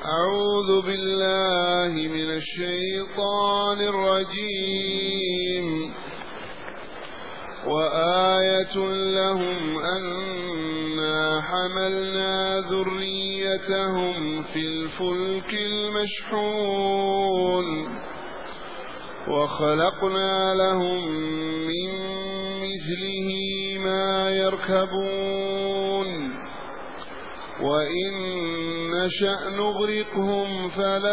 أعوذ بالله من الشيطان الرجيم. وآية لهم أنا حملنا ذريتهم في الفلك المشحون وخلقنا لهم من مثله ما يركبون وإن نشأ نغرقهم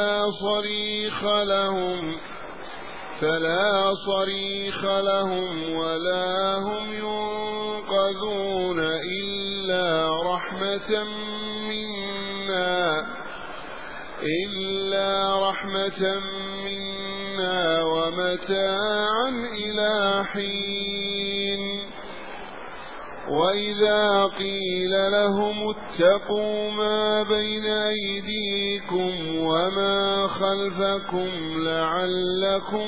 فلا صريخ لهم ولا هم ينقذون إلا رحمة منا ومتاعا إلى حين. وإذا قيل لهم اتقوا ما بين أيديكم وما خلفكم لعلكم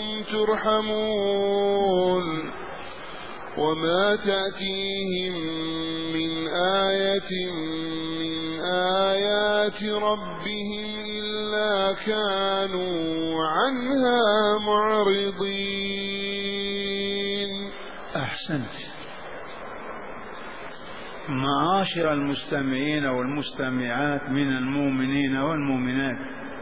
ترحمون وما تأتيهم من آية من آيات ربهم إلا كانوا عنها معرضين. أحسنت. معاشر المستمعين والمستمعات من المؤمنين والمؤمنات،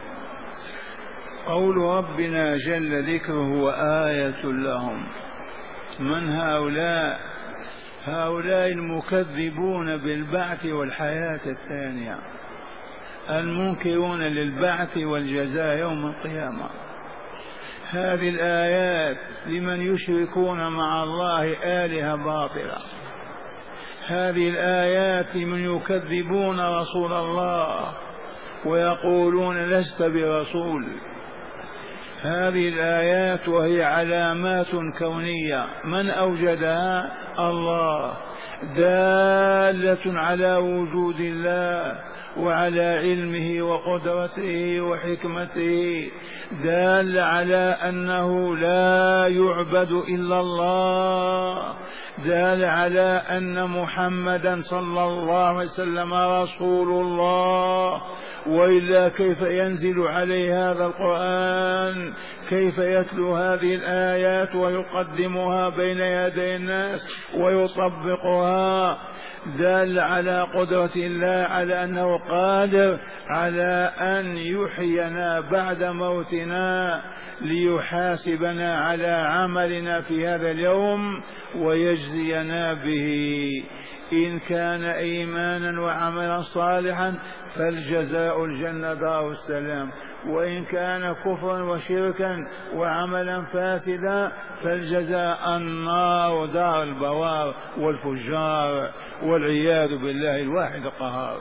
قول ربنا جل ذكره وآية لهم. من هؤلاء؟ هؤلاء المكذبون بالبعث والحياة الثانية، المنكرون للبعث والجزاء يوم القيامة. هذه الآيات لمن يشركون مع الله آلهة باطلة، هذه الآيات من يكذبون رسول الله ويقولون لست برسول. هذه الآيات وهي علامات كونية، من أوجدها؟ الله، دالة على وجود الله وعلى علمه وقدرته وحكمته، دال على أنه لا يعبد إلا الله، دال على أن محمدا صلى الله عليه وسلم رسول الله. وإلا كيف ينزل عليه هذا القرآن؟ كيف يتلو هذه الآيات ويقدمها بين يدي الناس ويطبقها؟ دل على قدرة الله، على أنه قادر على أن يحيينا بعد موتنا ليحاسبنا على عملنا في هذا اليوم ويجزينا به. إن كان إيمانا وعملا صالحا فالجزاء الجنة دار السلام، وإن كان كفرا وشركا وعملا فاسدا فالجزاء النار دار البوار والفجار والعياذ بالله الواحد القهار.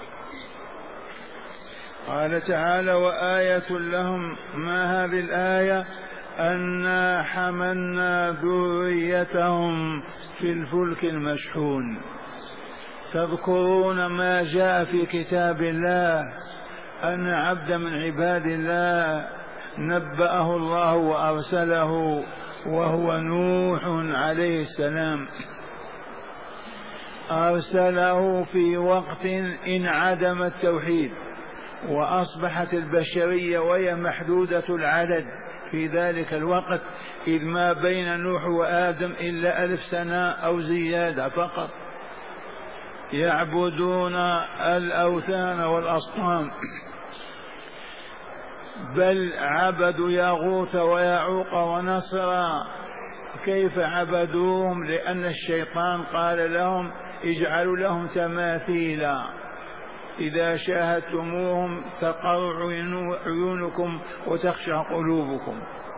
قال تعالى وآية لهم. ما هذه الآية؟ أنا حملنا ذريتهم في الفلك المشحون. تذكرون ما جاء في كتاب الله أن عبدا من عباد الله نبأه الله وأرسله، وهو نوح عليه السلام. أرسله في وقت انعدم التوحيد وأصبحت البشرية وهي محدودة العدد في ذلك الوقت، إذ ما بين نوح وآدم إلا 1000 سنة أو زيادة فقط، يعبدون الأوثان والأصنام، بل عبدوا يغوث ويعوق ونصرا. كيف عبدوهم؟ لأن الشيطان قال لهم اجعلوا لهم تماثيلا إذا شاهدتموهم تقر عيونكم وتخشع قلوبكم.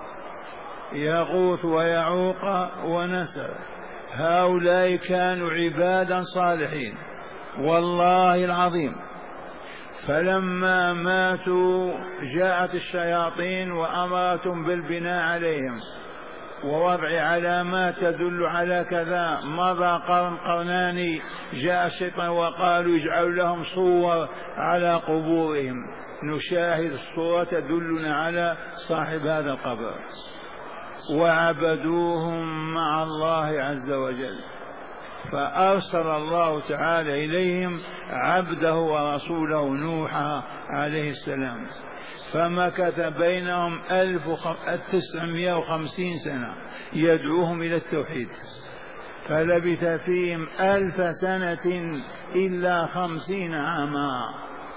يغوث ويعوق ونسر. هؤلاء كانوا عبادا صالحين والله العظيم، فلما ماتوا جاءت الشياطين وأمرتهم بالبناء عليهم ووضع علامات تدل على كذا. مضى قرنان جاء الشيطان وقالوا اجعلوا لهم صور على قبورهم، نشاهد الصورة تدلنا على صاحب هذا القبر، وعبدوهم مع الله عز وجل. فأرسل الله تعالى إليهم عبده ورسوله نوح عليه السلام، فمكث بينهم 1950 سنة يدعوهم إلى التوحيد، فلبث فيهم 1000 سنة إلا 50 عاما،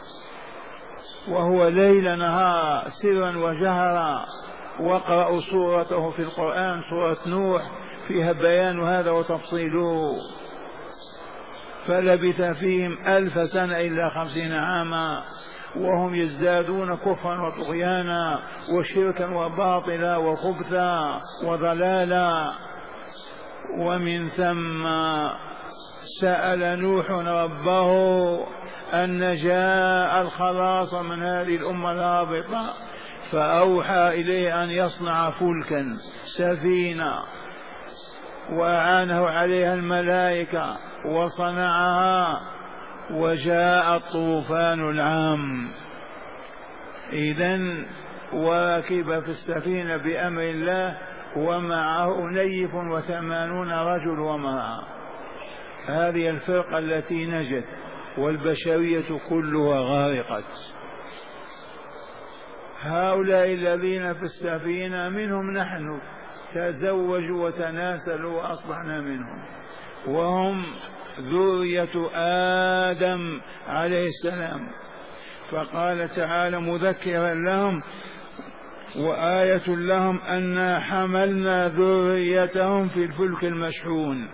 وهو ليل نهار سرا وجهرا. واقرأوا سورته في القرآن، سورة نوح، فيها بيان هذا وتفصيله. فلبث فيهم 1000 سنة إلا 50 عاما، وهم يزدادون كفرا وطغيانا وشركا وباطلا وخبثا وضلالا. ومن ثم سأل نوح ربه أن جاء الخلاص من هذه الأمة الهابطة، فأوحى إليه أن يصنع فلكا سفينة، وأعانه عليها الملائكة وصنعها، وجاء الطوفان العام. إذن وركب في السفينة بأمر الله ومعه نيف 80 رجل ومعه. هذه الفرقة التي نجت، والبشرية كلها غارقت. هؤلاء الذين في السفينة منهم نحن، تزوجوا وتناسلوا وأصبحنا منهم، وهم ذرية آدم عليه السلام. فقال تعالى مذكرا لهم: وآية لهم أنا حملنا ذريتهم في الفلك المشحون.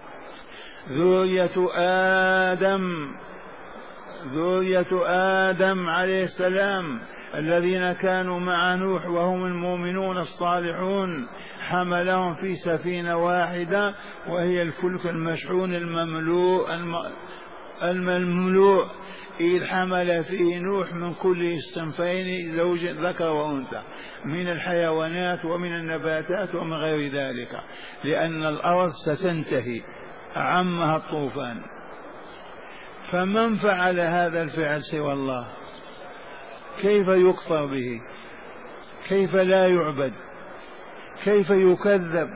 ذرية آدم عليه السلام الذين كانوا مع نوح وهم المؤمنون الصالحون، حملهم في سفينة واحدة، وهي الفلك المشحون المملوء، إذ حمل فيه نوح من كل صنفين زوج ذكر وأنثى، من الحيوانات ومن النباتات ومن غير ذلك، لأن الأرض ستنتهي، عمها الطوفان. فمن فعل هذا الفعل سوى الله؟ كيف يكفر به؟ كيف لا يعبد؟ كيف يكذب؟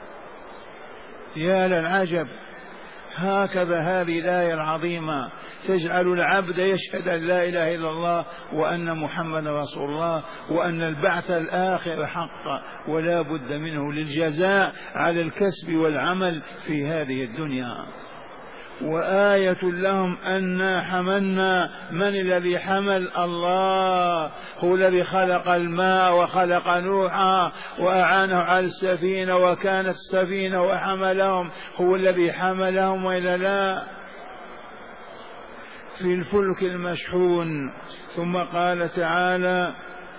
يا للعجب. هكذا هذه الآية العظيمة تجعل العبد يشهد أن لا إله إلا الله وأن محمد رسول الله، وأن البعث الآخر حق ولا بد منه للجزاء على الكسب والعمل في هذه الدنيا. وآية لهم أنا حملنا. من الذي حمل؟ الله، هو الذي خلق الماء وخلق نوحا وأعانه على السفينة، وكانت السفينة وحملهم، هو الذي حملهم وإلا لا، في الفلك المشحون. ثم قال تعالى: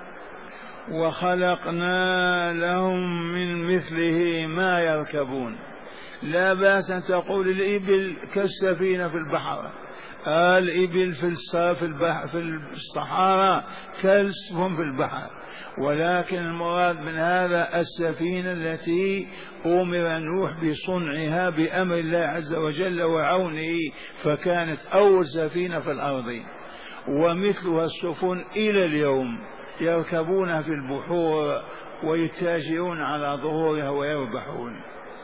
وخلقنا لهم من مثله ما يركبون. لا بأس أن تقول الإبل كالسفينة في البحر، الإبل في الصحراء كالسفن في البحر، ولكن المراد من هذا السفينة التي أمر نوح بصنعها بأمر الله عز وجل وعونه، فكانت أول سفينة في الأرض، ومثلها السفن إلى اليوم يركبونها في البحور ويتاجرون على ظهورها ويربحون.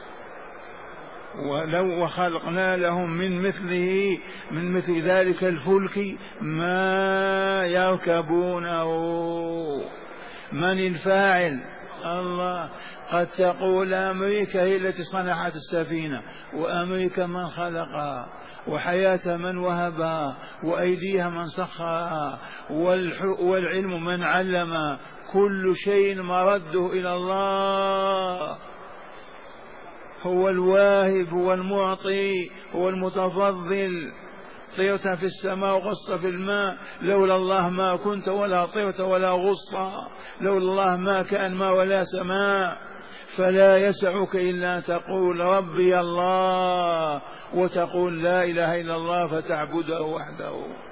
وخلقنا لهم من مثل ذلك الفلك ما يركبونه. من الفاعل؟ الله. قد تقول أمريكا هي التي صنعت السفينة، وأمريكا من خلقها، وحياة من وهبها، وأيديها من سخرها، والعلم من علم، كل شيء مرده إلى الله. هو الواهب، هو المعطي، هو المتفضل. طيرت في السماء وغصت في الماء، لولا الله ما كنت ولا طيرت ولا غصت، لولا الله ما كان ما ولا سماء. فلا يسعك إلا تقول ربي الله، وتقول لا إله إلا الله، فتعبده وحده.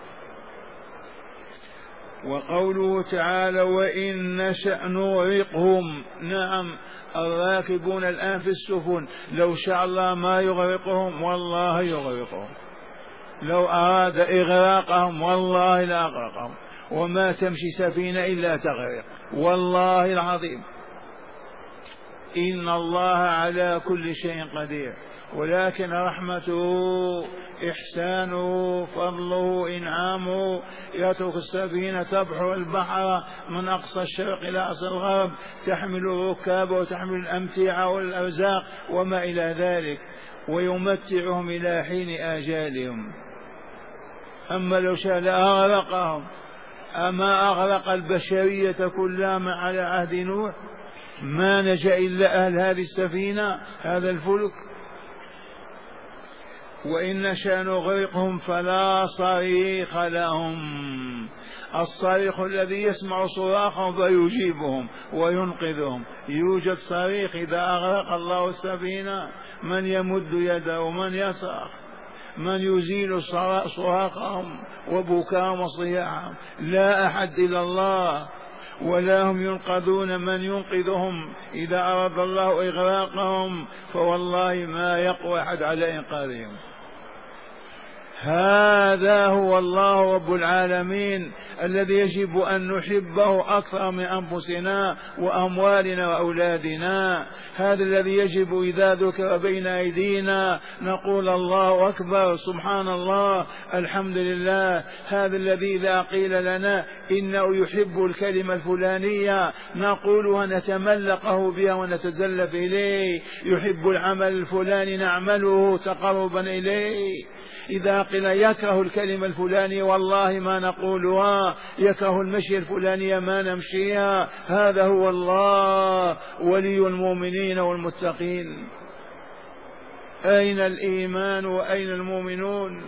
وقوله تعالى: وإن نشأ نغرقهم. نعم، الراكبون الآن في السفن لو شاء الله ما يغرقهم، والله يغرقهم. لو أراد إغراقهم والله لا أغرقهم، وما تمشي سفينة إلا تغرق، والله العظيم. إن الله على كل شيء قدير. ولكن رحمته إحسانه فضله إنعامه يترك السفينة تبحر البحر من أقصى الشرق إلى أقصى الغرب، تحمل الركاب وتحمل الأمتعة والأرزاق وما إلى ذلك، ويمتعهم إلى حين آجالهم. أما لو شاء لأغرقهم. أما أغرق البشرية كلها على عهد نوح؟ ما نجا إلا أهل هذه السفينة، هذا الفلك. وإن نشأ نغرقهم فلا صريخ لهم، الصريخ الذي يسمع صراخهم فيجيبهم وينقذهم. يوجد صريخ إذا أغرق الله السفينة، من يمد يده ومن يصرخ، من يزيل صراخهم وبكاءهم وصياحهم؟ لا أحد إلا الله، ولا هم ينقذون. من ينقذهم إذا أراد الله إغراقهم فوالله ما يقوى أحد على إنقاذهم. هذا هو الله رب العالمين الذي يجب أن نحبه أكثر من أنفسنا وأموالنا وأولادنا. هذا الذي يجب إذا ذكر بين أيدينا نقول الله أكبر، سبحان الله، الحمد لله. هذا الذي إذا قيل لنا إنه يحب الكلمة الفلانية نقولها نتملقه بها ونتزلف إليه. يحب العمل الفلاني نعمله تقربا إليه. إذا قيل يكره الكلمة الفلانية والله ما نقولها، يكره المشي الفلانية ما نمشيها. هذا هو الله ولي المؤمنين والمتقين. أين الإيمان وأين المؤمنون؟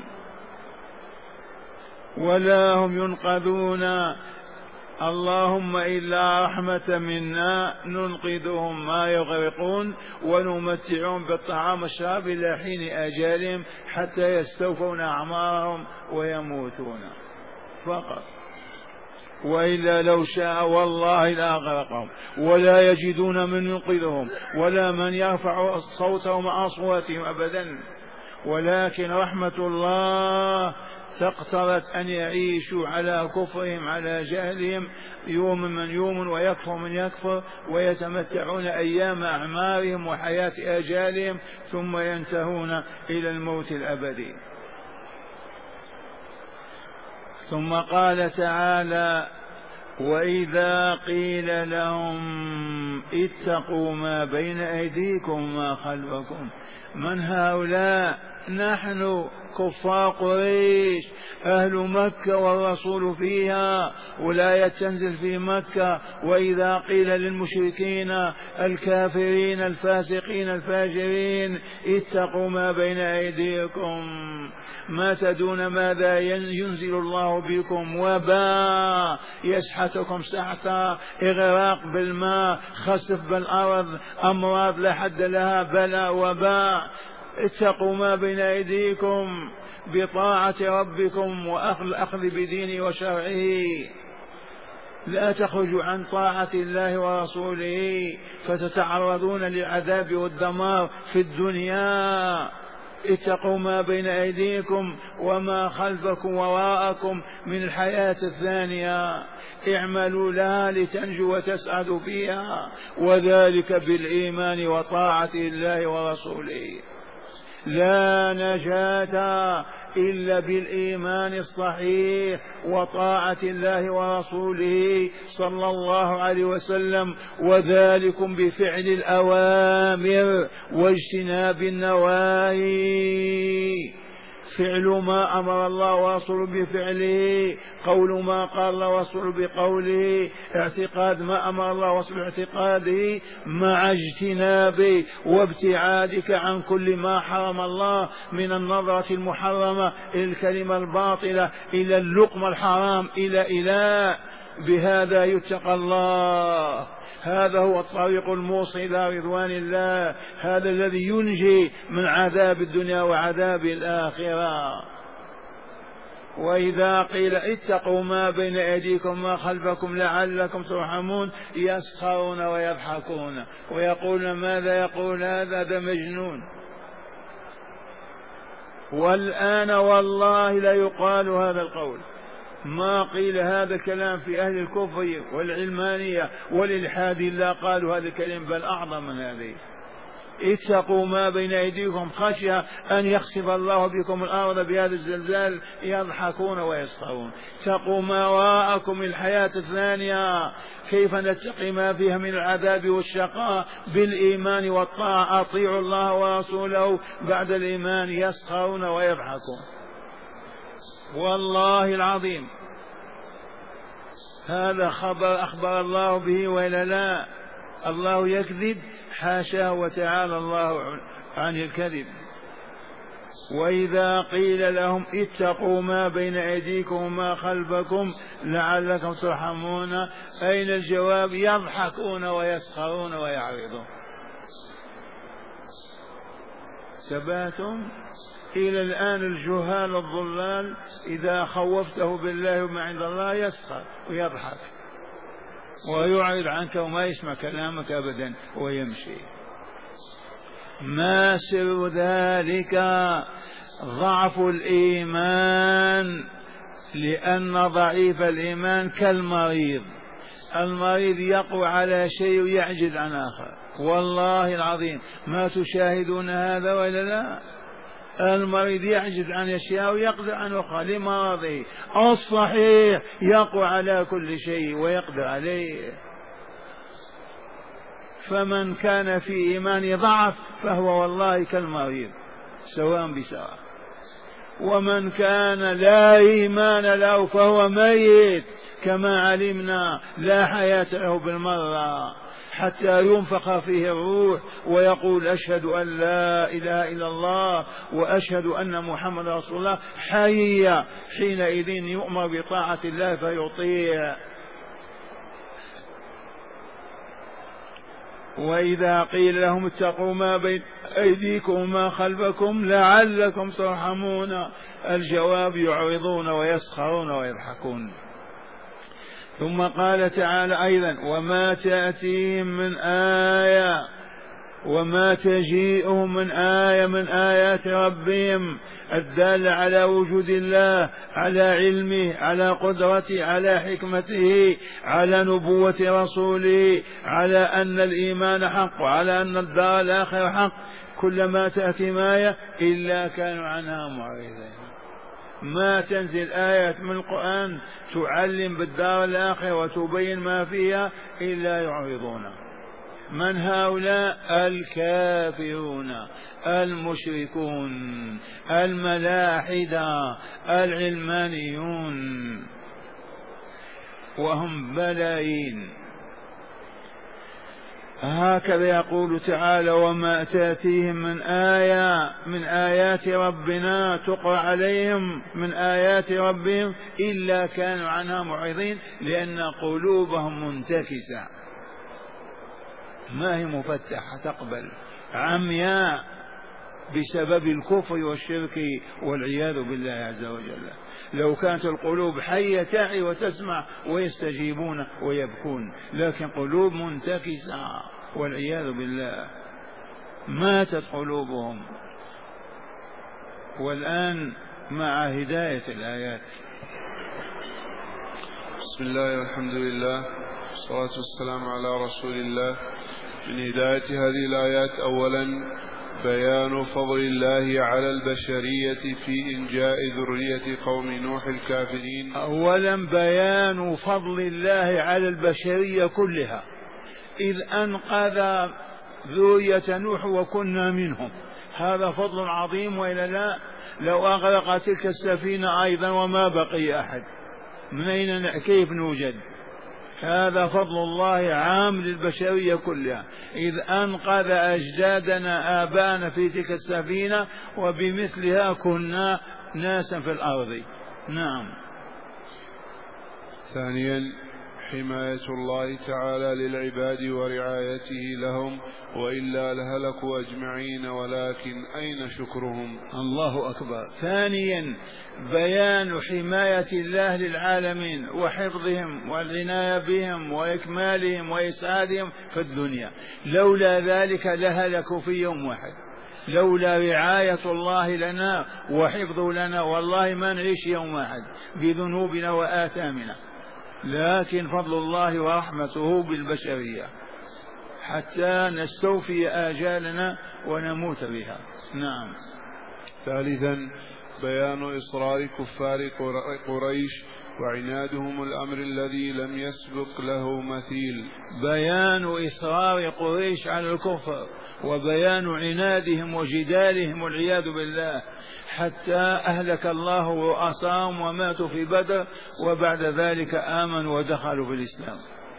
ولا هم ينقذون. اللهم إلا رحمة منا ننقذهم ما يغرقون ونمتعهم بالطعام والشراب إلى حين آجالهم حتى يستوفون أعمارهم ويموتون فقط. وإلا لو شاء والله لأغرقهم ولا يجدون من ينقذهم ولا من يرفع صوته مع أصواتهم أبدا. ولكن رحمة الله تقتضت أن يعيشوا على كفرهم على جهلهم يوم من يوم ويكفر من يكفر، ويتمتعون أيام أعمارهم وحياة آجالهم ثم ينتهون إلى الموت الأبدي. ثم قال تعالى: وإذا قيل لهم اتقوا ما بين أيديكم وما خلفكم. من هؤلاء؟ نحن كفار قريش أهل مكة والرسول فيها، ولاية تنزل في مكة. وإذا قيل للمشركين الكافرين الفاسقين الفاجرين اتقوا ما بين أيديكم، ما تدون ماذا ينزل الله بكم؟ وباء يسحتكم سحتا، إغراق بالماء، خسف بالأرض، أمراض لا حد لها، بلاء وباء. اتقوا ما بين أيديكم بطاعة ربكم وأخذ بدينه وشرعه. لا تخرجوا عن طاعة الله ورسوله فتتعرضون للعذاب والدمار في الدنيا. اتقوا ما بين أيديكم وما خلفكم وراءكم من الحياة الثانية، اعملوا لها لتنجوا وتسعدوا فيها، وذلك بالإيمان وطاعة الله ورسوله. لا نجاة إلا بالإيمان الصحيح وطاعة الله ورسوله صلى الله عليه وسلم، وذلكم بفعل الأوامر واجتناب النواهي. فعل ما أمر الله ورسوله بفعله، قول ما قال الله ورسوله بقوله، اعتقاد ما أمر الله ورسوله باعتقاده، مع اجتناب وابتعادك عن كل ما حرم الله من النظرة المحرمة إلى الكلمة الباطلة إلى اللقمة الحرام إلى بهذا يتقى الله. هذا هو الطريق الموصل إلى رضوان الله، هذا الذي ينجي من عذاب الدنيا وعذاب الآخرة. وإذا قيل اتقوا ما بين أيديكم ما خلفكم لعلكم ترحمون يسخرون ويضحكون ويقولون ماذا يقول هذا مجنون. والآن والله لا يقال هذا القول، ما قيل هذا الكلام في أهل الكفر والعلمانية والإلحاد إلا قالوا هذا الكلام، بل أعظم من هذه. اتقوا ما بين أيديكم خشية أن يخسف الله بكم الأرض بهذا الزلزال يضحكون ويسخرون. اتقوا ما وراءكم الحياة الثانية كيف نتقي ما فيها من العذاب والشقاء بالإيمان والطاعة. أطيعوا الله ورسوله بعد الإيمان. يسخرون ويضحكون. والله العظيم هذا خبر أخبر الله به وإلا لا؟ الله يكذب؟ حاشاه وتعالى الله عن الكذب. وإذا قيل لهم اتقوا ما بين أيديكم وما خلفكم لعلكم ترحمون أين الجواب؟ يضحكون ويسخرون ويعرضون. ثباتهم إلى الآن الجهال الضلال إذا خوفته بالله وما عند الله يسخر ويضحك ويعرض عنك وما يسمع كلامك أبدا ويمشي. ما سر ذلك؟ ضعف الإيمان، لأن ضعيف الإيمان كالمريض. المريض يقوى على شيء ويعجز عن آخر. والله العظيم ما تشاهدون هذا ولا لا؟ المريض يعجز عن أشياء ويقدر عن أخرى لمرضه. الصحيح يقوى على كل شيء ويقدر عليه. فمن كان في إيمان ضعف فهو والله كالمريض سواء بسواء. ومن كان لا إيمان له فهو ميت كما علمنا، لا حياة له بالمرة حتى ينفخ فيه الروح ويقول أشهد أن لا إله إلا الله وأشهد أن محمد رسول الله. حي حينئذ يؤمر بطاعة الله فيطيع. وإذا قيل لهم اتقوا ما بين أيديكم وما خلفكم لعلكم ترحمون الجواب يعرضون ويسخرون ويضحكون. ثم قال تعالى أيضا وما تأتيهم من آية وما تجيئهم من آية من آيات ربهم الدالة على وجود الله، على علمه، على قدرته، على حكمته، على نبوة رسوله، على أن الإيمان حق وعلى أن الدار الآخرة حق. كلما تأتي آية إلا كانوا عنها معرضين. ما تنزل آية من القرآن تعلم بالدار الآخرة وتبين ما فيها إلا يعرضون. من هؤلاء؟ الكافرون المشركون الملاحدة العلمانيون، وهم بلايين. هكذا يقول تعالى وما تأتيهم من آية من آيات ربنا تقرأ عليهم من آيات ربهم إلا كانوا عنها معرضين، لأن قلوبهم منتكسة ما هي مفتحة تقبل، عمياء بسبب الكفر والشرك والعياذ بالله عز وجل. لو كانت القلوب حية تعي وتسمع ويستجيبون ويبكون، لكن قلوب منتكسة والعياذ بالله، ماتت قلوبهم. والآن مع هداية الآيات. بسم الله والحمد لله والصلاة والسلام على رسول الله. من هداية هذه الآيات أولا بيان فضل الله على البشرية في إنجاء ذرية قوم نوح الكافرين. أولا بيان فضل الله على البشرية كلها، إذ أنقذ ذرية نوح وكنا منهم. هذا فضل عظيم وإلا لا؟ لو أغرق تلك السفينة أيضا وما بقي أحد، من أين كيف نوجد؟ هذا فضل الله عام للبشرية كلها، إذ أنقذ أجدادنا آباءنا في تلك السفينة وبمثلها كنا ناسا في الأرض. نعم. ثانيا حماية الله تعالى للعباد ورعايته لهم، وإلا لهلكوا أجمعين، ولكن أين شكرهم؟ الله أكبر. ثانيا بيان حماية الله للعالمين وحفظهم والعناية بهم وإكمالهم وإسعادهم في الدنيا، لولا ذلك لهلكوا في يوم واحد. لولا رعاية الله لنا وحفظه لنا والله ما نعيش يوم واحد بذنوبنا وآثامنا، لكن فضل الله ورحمته بالبشرية. حتى نستوفي آجالنا ونموت بها. نعم. ثالثا بيان إصرار كفار قريش وعنادهم الأمر الذي لم يسبق له مثيل. بيان إصرار قريش على الكفر وبيان عنادهم وجدالهم والعياذ بالله حتى أهلك الله رؤساهم وماتوا في بدر وبعد ذلك آمنوا ودخلوا في الإسلام.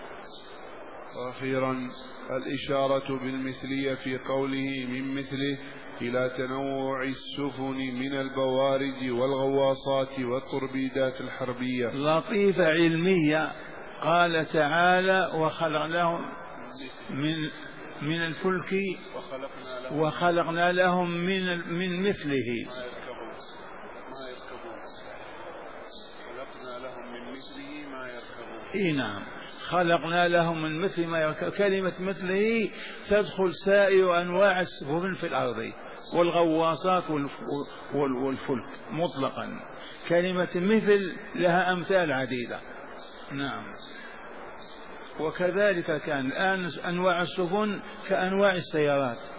وأخيرا الإشارة بالمثلية في قوله من مثله إلى تنوع السفن من البوارج والغواصات والتوربيدات الحربية. لطيفة علمية. قال تعالى وخلق لهم من الفلك وخلقنا لهم من مثله نعم خلقنا لهم من مثل ما يركب. كلمة مثله تدخل سائر أنواع السفن في الأرض والغواصات والفلك مطلقا. كلمة مثل لها أمثال عديدة. نعم. وكذلك كان الآن أنواع السفن كأنواع السيارات.